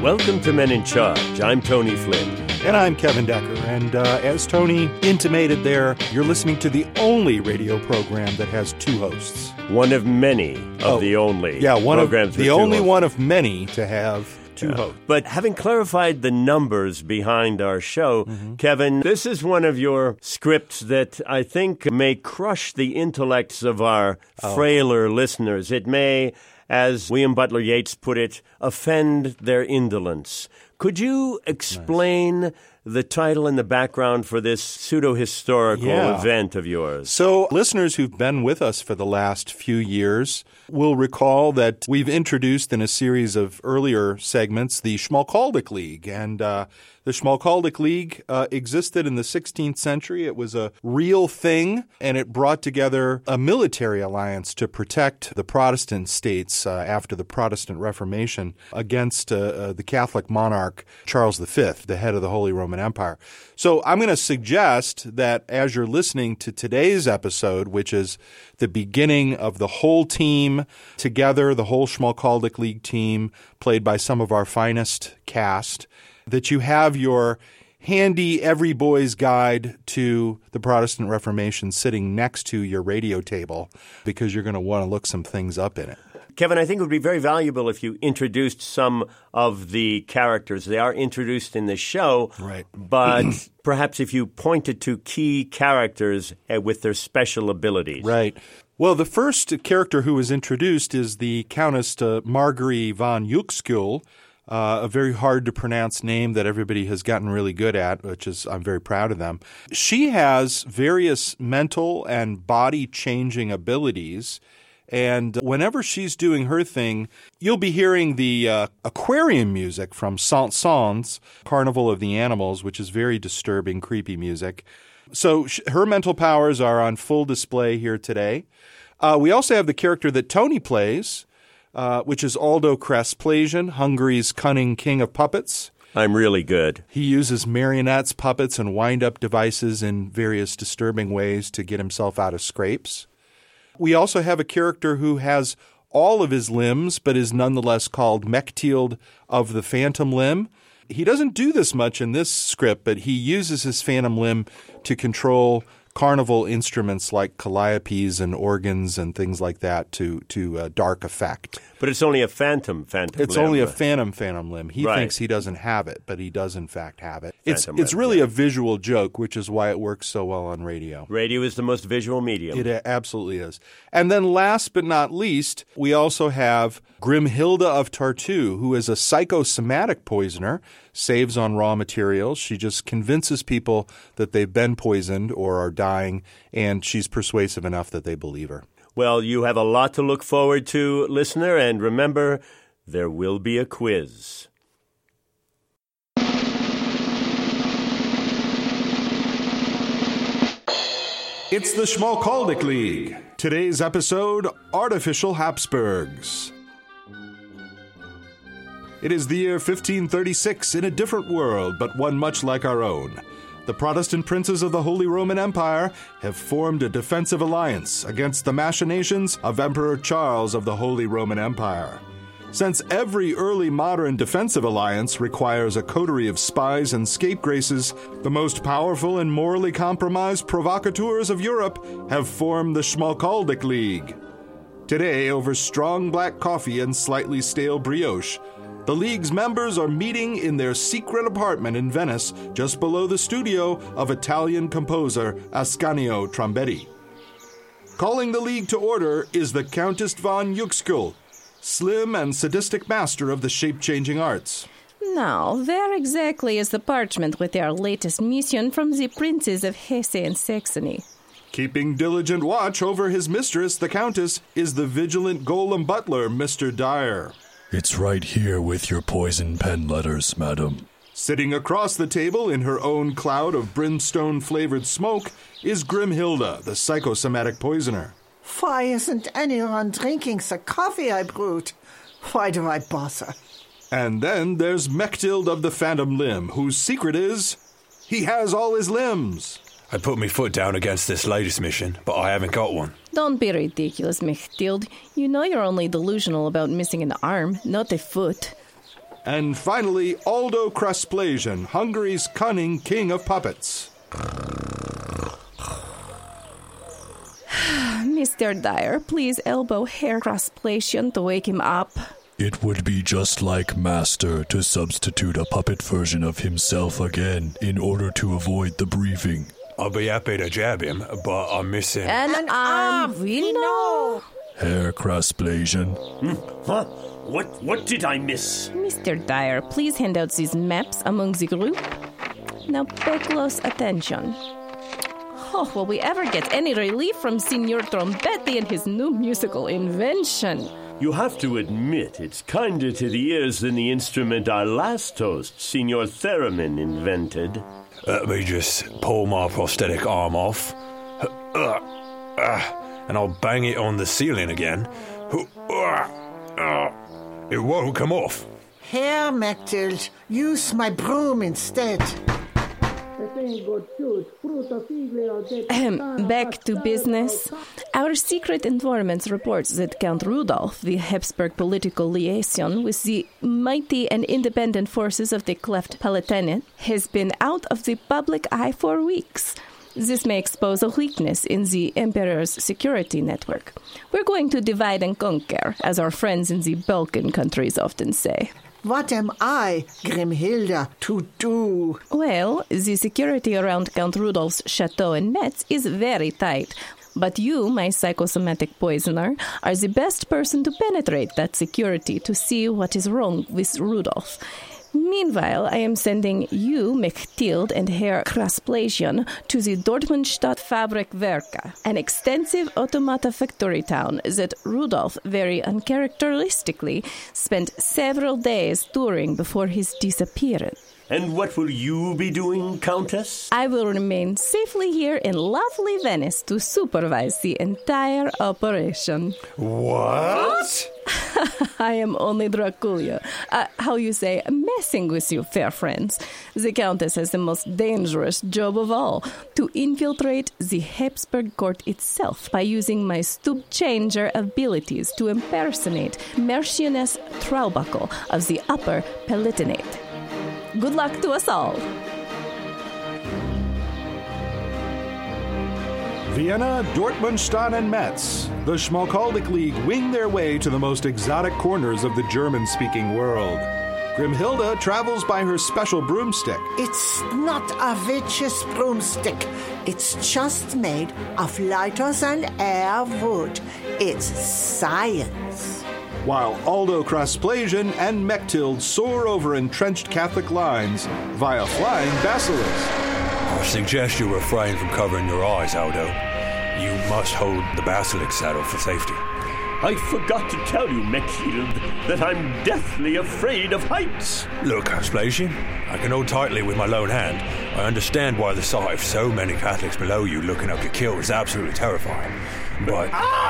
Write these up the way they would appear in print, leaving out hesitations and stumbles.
Welcome to Men in Charge. I'm Tony Flynn. And I'm Kevin Decker. And as Tony intimated there, you're listening to the only radio program that has two hosts. One of many of the only programs. The only one of many to have two hosts. But having clarified the numbers behind our show, Kevin, this is one of your scripts that I think may crush the intellects of our frailer listeners. It may, as William Butler Yeats put it, offend their indolence. Could you explain the title and the background for this pseudo-historical event of yours? So listeners who've been with us for the last few years will recall that we've introduced in a series of earlier segments the Schmalkaldic League. And the Schmalkaldic League existed in the 16th century. It was a real thing, and it brought together a military alliance to protect the Protestant states after the Protestant Reformation against the Catholic monarch Charles V, the head of the Holy Roman Empire. So I'm going to suggest that as you're listening to today's episode, which is the beginning of the whole team together, the whole Schmalkaldic League team, played by some of our finest cast, that you have your handy every boy's guide to the Protestant Reformation sitting next to your radio table, because you're going to want to look some things up in it. Kevin, I think it would be very valuable if you introduced some of the characters. They are introduced in the show, right? But perhaps if you pointed to key characters with their special abilities. Right. Well, the first character who was introduced is the Countess Margery von Uexküll, a very hard-to-pronounce name that everybody has gotten really good at, which is I'm very proud of them. She has various mental and body-changing abilities. And whenever she's doing her thing, you'll be hearing the aquarium music from Saint-Saëns, Carnival of the Animals, which is very disturbing, creepy music. So her mental powers are on full display here today. We also have the character that Tony plays, which is Aldo Krasplasian, Hungary's cunning king of puppets. I'm really good. He uses marionettes, puppets, and wind-up devices in various disturbing ways to get himself out of scrapes. We also have a character who has all of his limbs, but is nonetheless called Mechthild of the Phantom Limb. He doesn't do this much in this script, but he uses his phantom limb to control carnival instruments like calliopes and organs and things like that to dark effect. But it's only a phantom It's limb. only a phantom limb. He thinks he doesn't have it, but he does in fact have it. It's really a visual joke, which is why it works so well on radio. Radio is the most visual medium. It absolutely is. And then last but not least, we also have Grimhilda of Tartu, who is a psychosomatic poisoner, saves on raw materials. She just convinces people that they've been poisoned or are dying, and she's persuasive enough that they believe her. Well, you have a lot to look forward to, listener, and remember, there will be a quiz. It's the Schmalkaldic League. Today's episode, Artificial Habsburgs. It is the year 1536 in a different world, but one much like our own. The Protestant princes of the Holy Roman Empire have formed a defensive alliance against the machinations of Emperor Charles of the Holy Roman Empire. Since every early modern defensive alliance requires a coterie of spies and scapegraces, the most powerful and morally compromised provocateurs of Europe have formed the Schmalkaldic League. Today, over strong black coffee and slightly stale brioche, the League's members are meeting in their secret apartment in Venice, just below the studio of Italian composer Ascanio Trombetti. Calling the League to order is the Countess von Uexküll, slim and sadistic master of the shape-changing arts. Now, where exactly is the parchment with our latest mission from the princes of Hesse and Saxony? Keeping diligent watch over his mistress, the Countess, is the vigilant golem butler, Mr. Dyer. It's right here with your poison pen letters, madam. Sitting across the table in her own cloud of brimstone-flavored smoke is Grimhilda, the psychosomatic poisoner. Why isn't anyone drinking the coffee I brewed? Why do I bother? And then there's Mechthild of the Phantom Limb, whose secret is he has all his limbs. I put my foot down against this latest mission, but I haven't got one. Don't be ridiculous, Mechthild. You know you're only delusional about missing an arm, not a foot. And finally, Aldo Crasplasian, Hungary's cunning king of puppets. Mr. Dyer, please elbow Herr Crasplasian to wake him up. It would be just like Master to substitute a puppet version of himself again in order to avoid the briefing. I'll be happy to jab him, but I'm missing... An arm, we know. Herr Crasplasian. Huh? What did I miss? Mr. Dyer, please hand out these maps among the group. Now pay close attention. Oh, will we ever get any relief from Signor Trombetti and his new musical invention? You have to admit it's kinder to the ears than the instrument our last host, Signor Theremin, invented. Let me just pull my prosthetic arm off. And I'll bang it on the ceiling again. It won't come off. Herr Mechthild, use my broom instead. Back to business. Our secret informant reports that Count Rudolph, the Habsburg political liaison with the mighty and independent forces of the Cleft Palatinate, has been out of the public eye for weeks. This may expose a weakness in the Emperor's security network. We're going to divide and conquer, as our friends in the Balkan countries often say. What am I, Grimhilda, to do? Well, the security around Count Rudolph's chateau in Metz is very tight. But you, my psychosomatic poisoner, are the best person to penetrate that security to see what is wrong with Rudolph. Meanwhile, I am sending you, Mechthild, and Herr Crasplasian to the Dortmundstadt Fabrikwerke, an extensive automata factory town that Rudolph, very uncharacteristically, spent several days touring before his disappearance. And what will you be doing, Countess? I will remain safely here in lovely Venice to supervise the entire operation. What? I am only Draculia. How you say, messing with you, fair friends. The Countess has the most dangerous job of all, to infiltrate the Habsburg court itself by using my stoop-changer abilities to impersonate Marchioness Traubuckle of the Upper Palatinate. Good luck to us all. Vienna, Dortmundstadt, and Metz, the Schmalkaldic League wing their way to the most exotic corners of the German-speaking world. Grimhilda travels by her special broomstick. It's not a witch's broomstick. It's just made of lighter than air wood. It's science. While Aldo Crasplasian and Mechthild soar over entrenched Catholic lines via flying basilisks. I suggest you refrain from covering your eyes, Aldo. You must hold the basilisk saddle for safety. I forgot to tell you, Mechthild, that I'm deathly afraid of heights. Look, Crasplasian, I can hold tightly with my lone hand. I understand why the sight of so many Catholics below you looking up your kill is absolutely terrifying. But...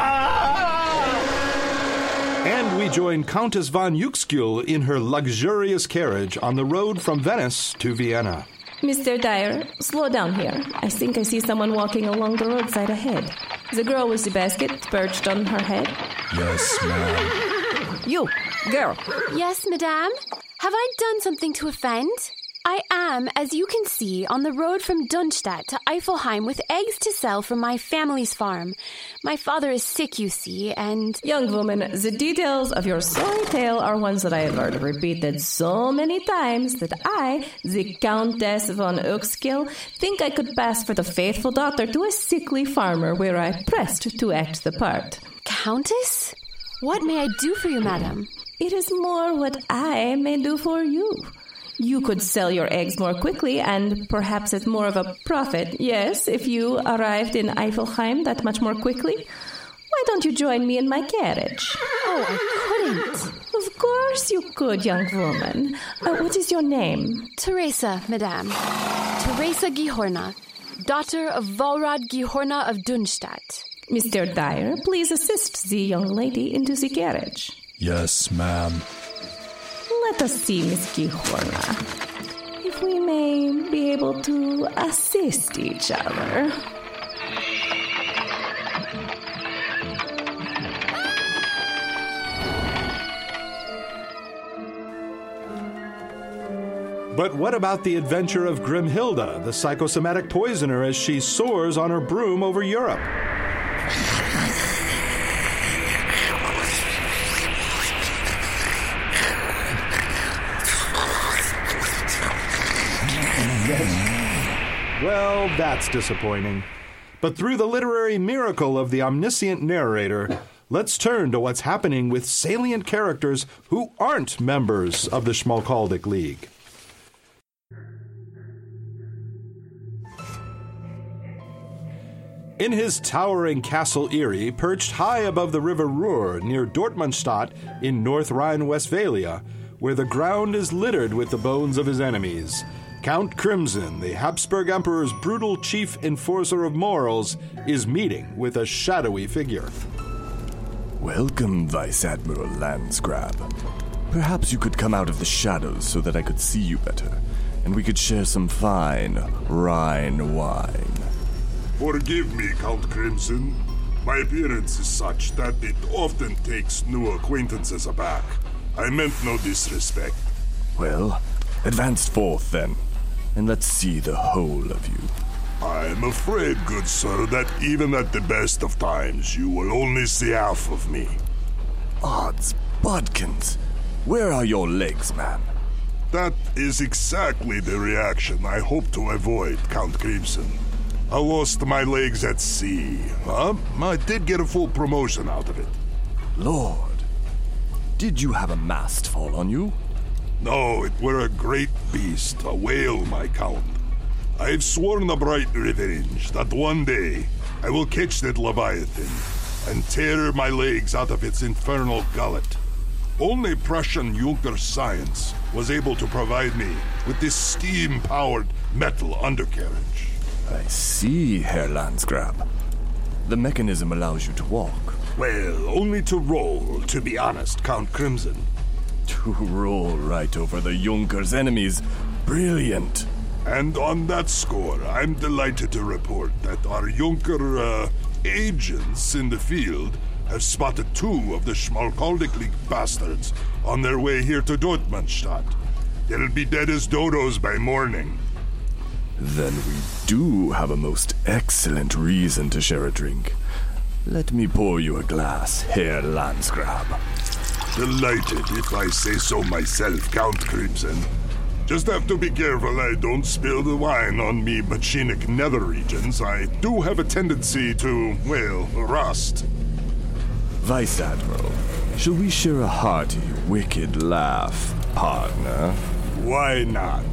And we join Countess von Uexküll in her luxurious carriage on the road from Venice to Vienna. Mr. Dyer, slow down here. I think I see someone walking along the roadside ahead. The girl with the basket perched on her head. Yes, ma'am. You, girl. Yes, madame? Have I done something to offend? I am, as you can see, on the road from Dunstadt to Eifelheim with eggs to sell from my family's farm. My father is sick, you see, and... Young woman, the details of your sorry tale are ones that I have heard repeated so many times that I, the Countess von Uexküll, think I could pass for the faithful daughter to a sickly farmer where I pressed to act the part. Countess? What may I do for you, madam? It is more what I may do for you. You could sell your eggs more quickly and perhaps at more of a profit. Yes, if you arrived in Eifelheim that much more quickly. Why don't you join me in my carriage? Oh, I couldn't. Of course you could, young woman. What is your name? Teresa, madame. Teresa Gihorna, daughter of Volrad Gihorna of Dunstadt. Mr. Dyer, please assist the young lady into the carriage. Yes, ma'am. Let us see, Miss Gihorna, if we may be able to assist each other. But what about the adventure of Grimhilda, the psychosomatic poisoner, as she soars on her broom over Europe? Well, that's disappointing. But through the literary miracle of the omniscient narrator, let's turn to what's happening with salient characters who aren't members of the Schmalkaldic League. In his towering Castle Erie, perched high above the river Ruhr near Dortmundstadt in North Rhine-Westphalia, where the ground is littered with the bones of his enemies, Count Crimson, the Habsburg Emperor's brutal chief enforcer of morals, is meeting with a shadowy figure. Welcome, Vice Admiral Landsgrab. Perhaps you could come out of the shadows so that I could see you better, and we could share some fine Rhine wine. Forgive me, Count Crimson. My appearance is such that it often takes new acquaintances aback. I meant no disrespect. Well, advance forth then, and let's see the whole of you. I'm afraid, good sir, that even at the best of times, you will only see half of me. Odds bodkins, where are your legs, man? That is exactly the reaction I hope to avoid, Count Crimson. I lost my legs at sea. I did get a full promotion out of it. Lord, did you have a mast fall on you? No, it were a great beast, a whale, my count. I've sworn a bright revenge that one day I will catch that Leviathan and tear my legs out of its infernal gullet. Only Prussian Junker science was able to provide me with this steam-powered metal undercarriage. I see, Herr Landsgrab. The mechanism allows you to walk. Well, only to roll, to be honest, Count Crimson. To roll right over the Junker's enemies. Brilliant. And on that score, I'm delighted to report that our Junker, agents in the field have spotted 2 of the Schmalkaldic League bastards on their way here to Dortmundstadt. They'll be dead as dodos by morning. Then we do have a most excellent reason to share a drink. Let me pour you a glass, Herr Landsgrab. Delighted, if I say so myself, Count Crimson. Just have to be careful I don't spill the wine on me machinic nether regions. I do have a tendency to, well, rust. Vice Admiral, shall we share a hearty, wicked laugh, partner? Why not?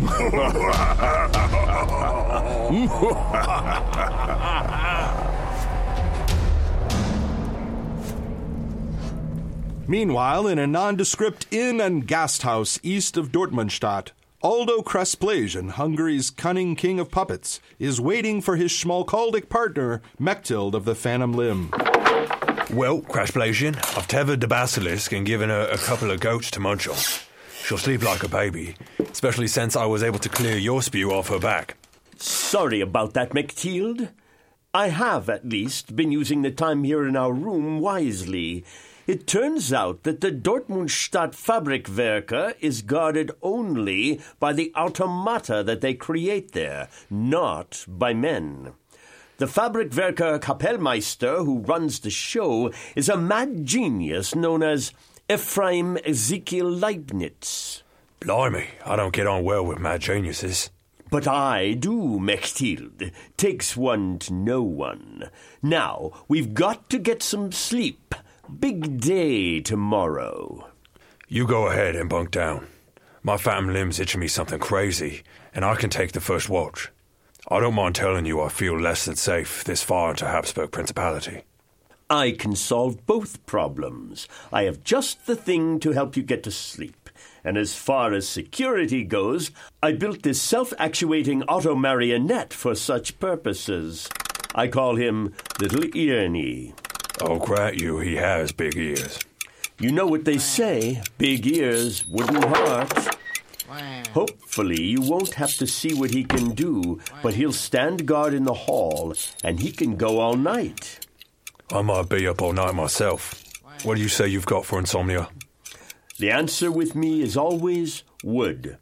Meanwhile, in a nondescript inn and gasthouse east of Dortmundstadt, Aldo Crasplasian, Hungary's cunning king of puppets, is waiting for his Schmalkaldic partner, Mechthild of the Phantom Limb. Well, Crasplasian, I've tethered the basilisk and given her a couple of goats to munch on. She'll sleep like a baby, especially since I was able to clear your spew off her back. Sorry about that, Mechthild. I have, at least, been using the time here in our room wisely. It turns out that the Dortmundstadt Fabrikwerke is guarded only by the automata that they create there, not by men. The Fabrikwerke Kapellmeister who runs the show is a mad genius known as Ephraim Ezekiel Leibniz. Blimey, I don't get on well with mad geniuses. But I do, Mechthild. Takes one to know one. Now, we've got to get some sleep. Big day tomorrow. You go ahead and bunk down. My phantom limb's itching me something crazy, and I can take the first watch. I don't mind telling you I feel less than safe this far into Habsburg Principality. I can solve both problems. I have just the thing to help you get to sleep. And as far as security goes, I built this self-actuating auto-marionette for such purposes. I call him Little Earnie. Oh, grat you, he has big ears. You know what they say, big ears, wooden hearts. Hopefully you won't have to see what he can do, but he'll stand guard in the hall, and he can go all night. I might be up all night myself. What do you say you've got for insomnia? The answer with me is always wood.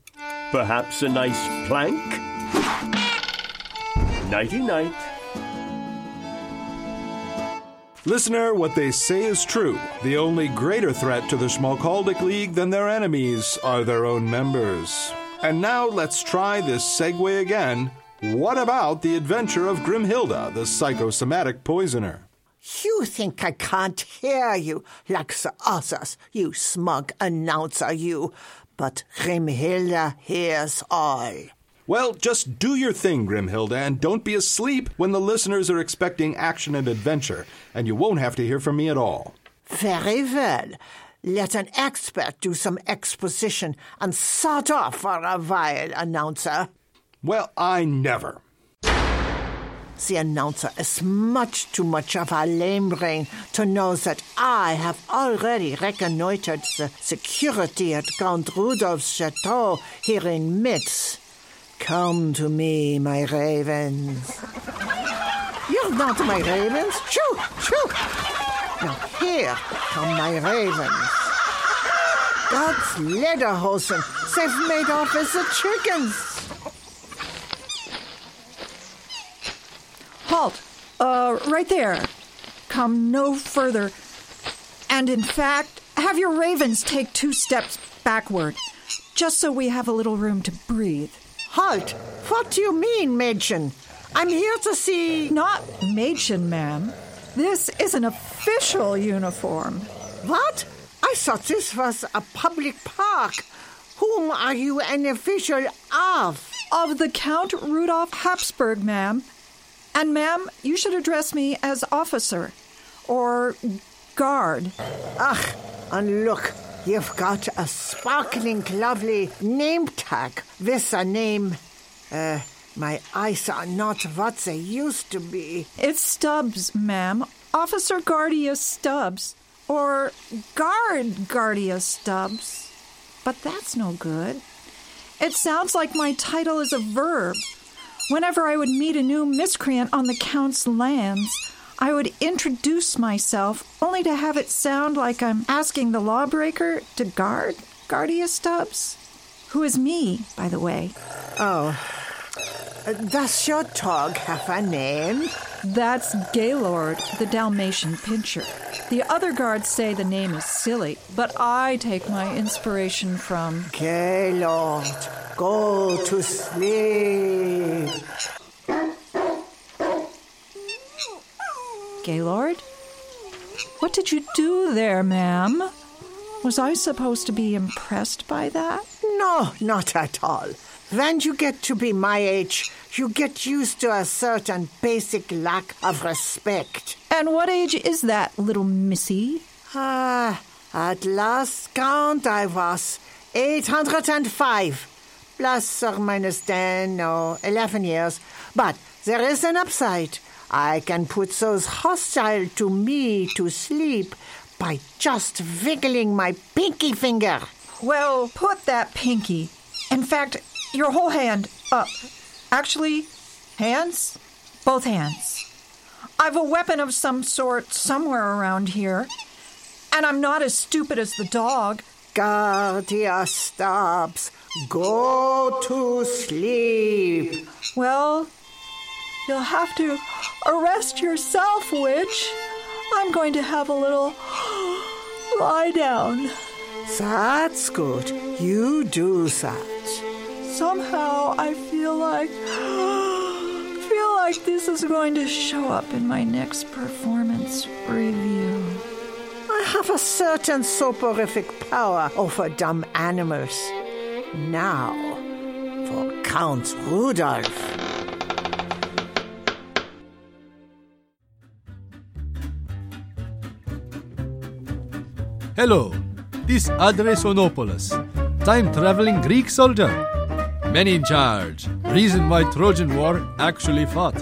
Perhaps a nice plank? Nighty-night. Listener, what they say is true. The only greater threat to the Schmalkaldic League than their enemies are their own members. And now let's try this segue again. What about the adventure of Grimhilda, the psychosomatic poisoner? You think I can't hear you like the others, you smug announcer, you. But Grimhilda hears all. Well, just do your thing, Grimhilda, and don't be asleep when the listeners are expecting action and adventure, and you won't have to hear from me at all. Very well. Let an expert do some exposition and sod off for a while, announcer. Well, I never. The announcer is much too much of a lame brain to know that I have already reconnoitered the security at Count Rudolph's chateau here in Metz. Come to me, my ravens. You're not my ravens. Shoo, shoo. Now here come my ravens. God's lederhosen, they've made off as the chickens. Halt! Right there. Come no further. And in fact, have your ravens take 2 steps backward, just so we have a little room to breathe. Halt! What do you mean, Mädchen? I'm here to see... Not Mädchen, ma'am. This is an official uniform. What? I thought this was a public park. Whom are you an official of? Of the Count Rudolph Habsburg, ma'am. And, ma'am, you should address me as officer or guard. Ach, and look, you've got a sparkling, lovely name tag with a name. My eyes are not what they used to be. It's Stubbs, ma'am. Officer Guardia Stubbs. Or Guard Guardia Stubbs. But that's no good. It sounds like my title is a verb. Whenever I would meet a new miscreant on the Count's lands, I would introduce myself, only to have it sound like I'm asking the lawbreaker to guard Guardia Stubbs. Who is me, by the way? Oh. Does your dog have a name? That's Gaylord, the Dalmatian Pinscher. The other guards say the name is silly, but I take my inspiration from... Gaylord, go to sleep. Gaylord? What did you do there, ma'am? Was I supposed to be impressed by that? No, not at all. When you get to be my age, you get used to a certain basic lack of respect. And what age is that, little missy? At last count I was 805, plus or minus 10 or 11 years. But there is an upside. I can put those hostile to me to sleep by just wiggling my pinky finger. Well, put that pinky. In fact, your whole hand up. Actually, hands? Both hands. I've a weapon of some sort somewhere around here. And I'm not as stupid as the dog. Guardia Stubbs, go to sleep. Well, you'll have to arrest yourself, witch. I'm going to have a little lie down. That's good. You do that. Somehow I feel like this is going to show up in my next performance review. I have a certain soporific power over dumb animals. Now, for Count Rudolph. Hello, this Adresonopoulos, time-traveling Greek soldier. Men in charge. Reason why Trojan War actually fought.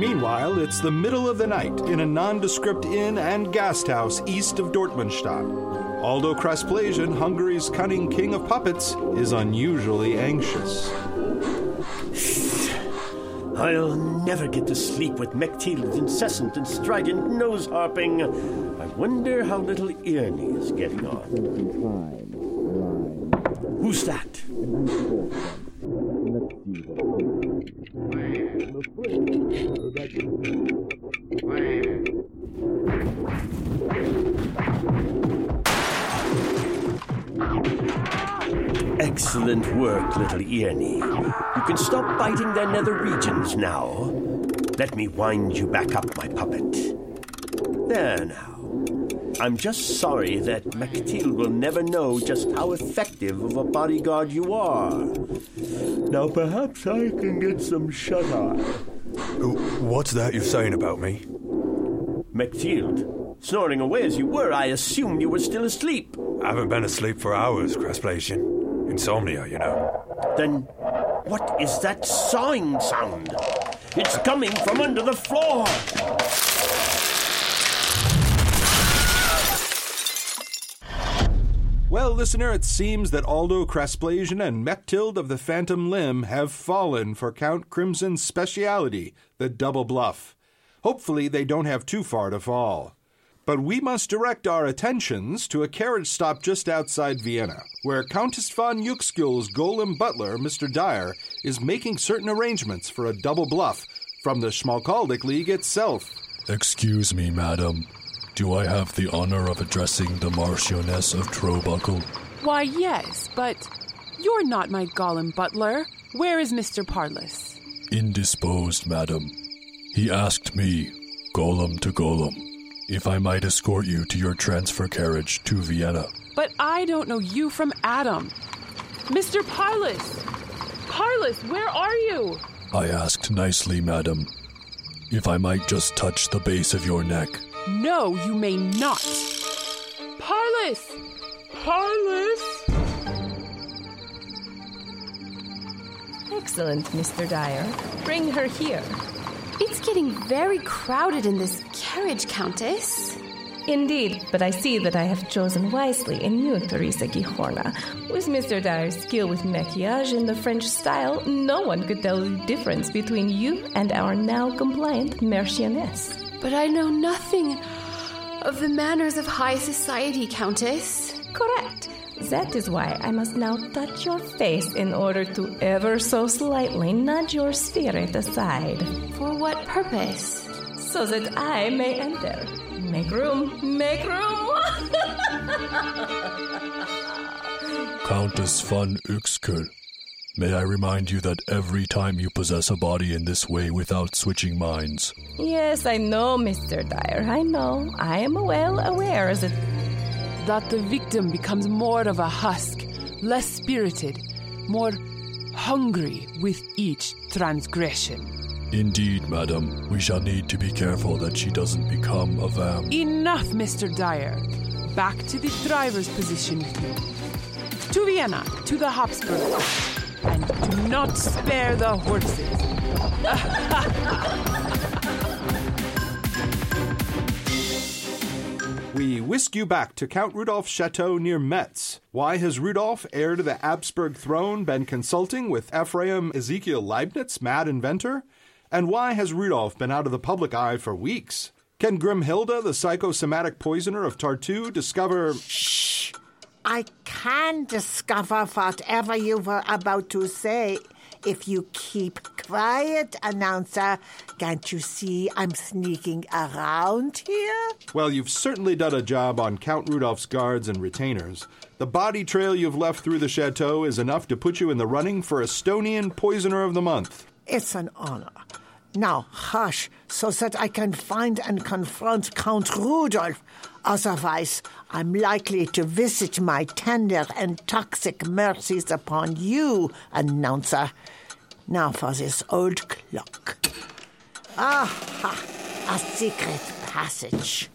Meanwhile, it's the middle of the night in a nondescript inn and gasthouse east of Dortmundstadt. Aldo Crasplasian, Hungary's cunning king of puppets, is unusually anxious. I'll never get to sleep with Mechtild's incessant and strident nose-harping. I wonder how little Ernie is getting on. Who's that? Excellent work, little Ernie. You can stop biting their nether regions now. Let me wind you back up, my puppet. There now. I'm just sorry that Mechtild will never know just how effective of a bodyguard you are. Now perhaps I can get some shut-eye. What's that you're saying about me? Mechtild, snoring away as you were, I assumed you were still asleep. I haven't been asleep for hours, Crasplasian. Insomnia, you know. Then what is that sawing sound? It's coming from under the floor. Well, listener, it seems that Aldo Crasplasian and Mechtild of the Phantom Limb have fallen for Count Crimson's speciality, the double bluff. Hopefully they don't have too far to fall. But we must direct our attentions to a carriage stop just outside Vienna, where Countess von Uexküll's golem butler, Mr. Dyer, is making certain arrangements for a double bluff from the Schmalkaldic League itself. Excuse me, madam. Do I have the honor of addressing the Marchioness of Trobuckle? Why, yes, but you're not my golem butler. Where is Mr. Parlous? Indisposed, madam. He asked me, golem to golem, if I might escort you to your transfer carriage to Vienna. But I don't know you from Adam. Mr. Parlous! Parlous, where are you? I asked nicely, madam, if I might just touch the base of your neck. No, you may not. Parlous! Parlous! Excellent, Mr. Dyer. Bring her here. It's getting very crowded in this carriage, Countess. Indeed, but I see that I have chosen wisely in you, Teresa Gijorna. With Mr. Dyer's skill with maquillage in the French style, no one could tell the difference between you and our now compliant Marchioness. But I know nothing of the manners of high society, Countess. Correct. That is why I must now touch your face in order to ever so slightly nudge your spirit aside. For what purpose? So that I may enter. Make room, make room! Countess von Uexküll, may I remind you that every time you possess a body in this way without switching minds... Yes, I know, Mr. Dyer, I know. I am well aware that the victim becomes more of a husk, less spirited, more hungry with each transgression. Indeed, madam, we shall need to be careful that she doesn't become a vamp. Enough, Mr. Dyer. Back to the driver's position with you. To Vienna, to the Habsburg, and do not spare the horses. We whisk you back to Count Rudolph's chateau near Metz. Why has Rudolph, heir to the Habsburg throne, been consulting with Ephraim Ezekiel Leibniz, mad inventor? And why has Rudolph been out of the public eye for weeks? Can Grimhilda, the psychosomatic poisoner of Tartu, discover... Shh! I can discover whatever you were about to say. If you keep quiet, announcer, can't you see I'm sneaking around here? Well, you've certainly done a job on Count Rudolph's guards and retainers. The body trail you've left through the chateau is enough to put you in the running for Estonian Poisoner of the Month. It's an honor. Now, hush, so that I can find and confront Count Rudolph. Otherwise, I'm likely to visit my tender and toxic mercies upon you, announcer. Now for this old clock. Aha! A secret passage.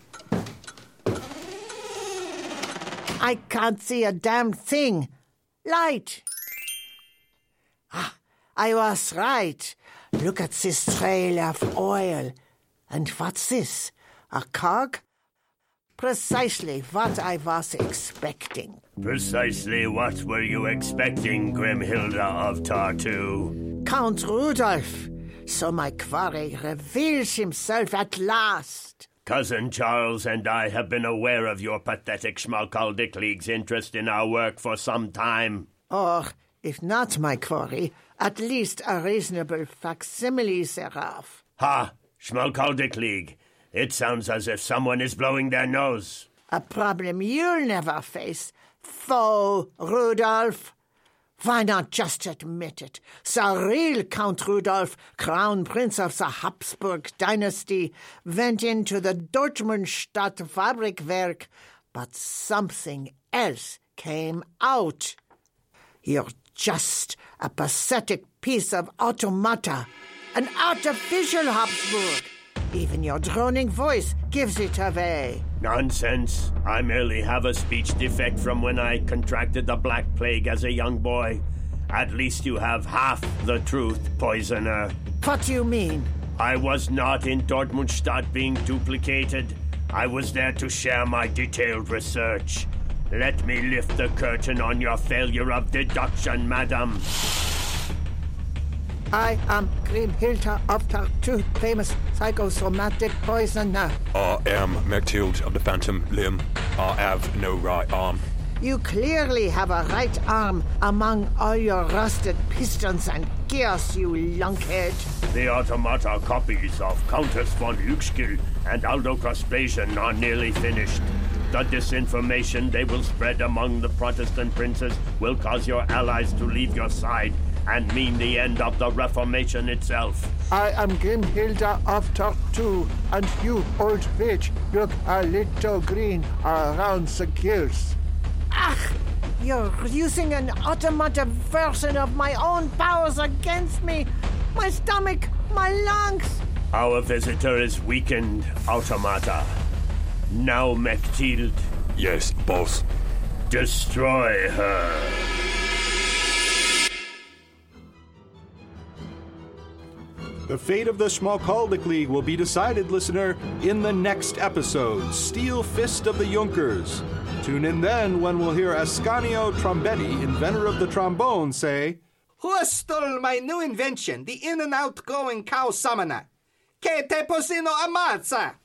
I can't see a damn thing. Light! Ah, I was right. Look at this trail of oil. And what's this? A cog? Precisely what I was expecting. Precisely what were you expecting, Grimhilda of Tartu? Count Rudolph. So my quarry reveals himself at last. Cousin Charles and I have been aware of your pathetic Schmalkaldic League's interest in our work for some time. Or, if not my quarry, at least a reasonable facsimile thereof. Ha! Schmalkaldic League. It sounds as if someone is blowing their nose. A problem you'll never face, foe Rudolph. Why not just admit it? The real Count Rudolph, Crown Prince of the Habsburg dynasty, went into the Dortmundstadt Fabrikwerk, but something else came out. You're just a pathetic piece of automata, an artificial Habsburg. Even your droning voice gives it away. Nonsense. I merely have a speech defect from when I contracted the Black Plague as a young boy. At least you have half the truth, poisoner. What do you mean? I was not in Dortmundstadt being duplicated. I was there to share my detailed research. Let me lift the curtain on your failure of deduction, madam. I am Grimhilda of Tartu, famous psychosomatic poisoner. I am Mechtild of the Phantom Limb. I have no right arm. You clearly have a right arm among all your rusted pistons and gears, you lunkhead. The automata copies of Countess von Lüchskill and Aldo Crospasian are nearly finished. The disinformation they will spread among the Protestant princes will cause your allies to leave your side and mean the end of the Reformation itself. I am Grimhilda of Tartu, and you, old witch, look a little green around the gills. Ach! You're using an automata version of my own powers against me! My stomach! My lungs! Our visitor is weakened, automata. Now, Mechtild. Yes, boss. Destroy her. The fate of the Schmalkaldic League will be decided, listener, in the next episode, Steel Fist of the Junkers. Tune in then when we'll hear Ascanio Trombetti, inventor of the trombone, say, Who stole my new invention, the in- and outgoing cow summoner? Que te posino ammazza!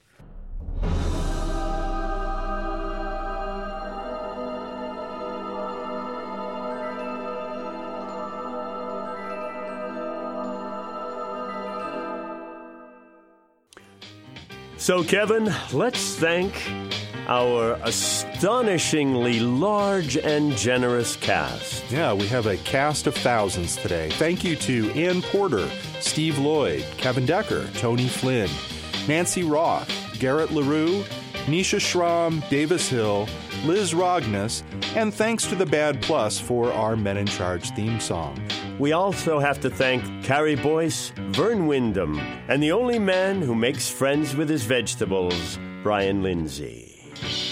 So, Kevin, let's thank our astonishingly large and generous cast. Yeah, we have a cast of thousands today. Thank you to Ann Porter, Steve Lloyd, Kevin Decker, Tony Flynn, Nancy Roth, Garrett LaRue, Nisha Schramm, Davis Hill, Liz Rogness, and thanks to the Bad Plus for our Men in Charge theme song. We also have to thank Carrie Boyce, Vern Wyndham, and the only man who makes friends with his vegetables, Brian Lindsay.